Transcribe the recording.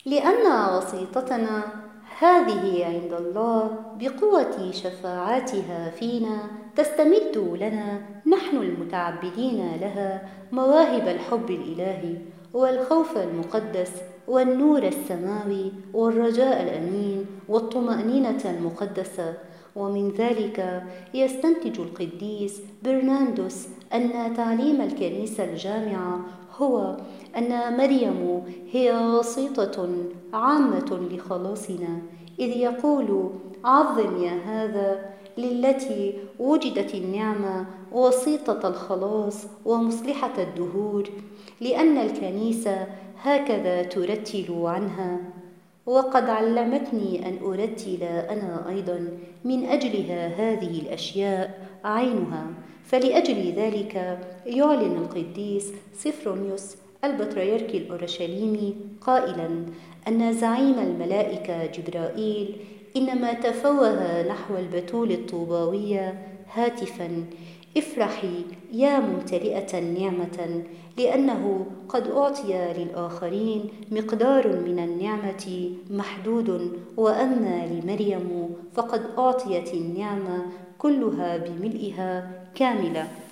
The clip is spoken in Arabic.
لأن وسيطتنا هذه عند الله بقوة شفاعاتها فينا تستمد لنا نحن المتعبدين لها مواهب الحب الإلهي والخوف المقدس والنور السماوي والرجاء الأمين والطمأنينة المقدسة. ومن ذلك يستنتج القديس برناردوس أن تعليم الكنيسة الجامعة هو أن مريم هي وسيطة عامة لخلاصنا، إذ يقول: عظم يا هذا للتي وجدت النعمة وسيطة الخلاص ومصلحة الدهور، لأن الكنيسة هكذا ترتل عنها. وقد علمتني أن أرتل أنا أيضا من أجلها هذه الأشياء عينها. فلأجل ذلك يعلن القديس سفرونيوس البطريرك الأورشليمي قائلا أن زعيم الملائكة جبرائيل إنما تفوه نحو البتول الطوباوية هاتفا: افرحي يا ممتلئة نعمة، لأنه قد أعطي للآخرين مقدار من النعمة محدود، وأما لمريم فقد أعطيت النعمة كلها بملئها كاملة.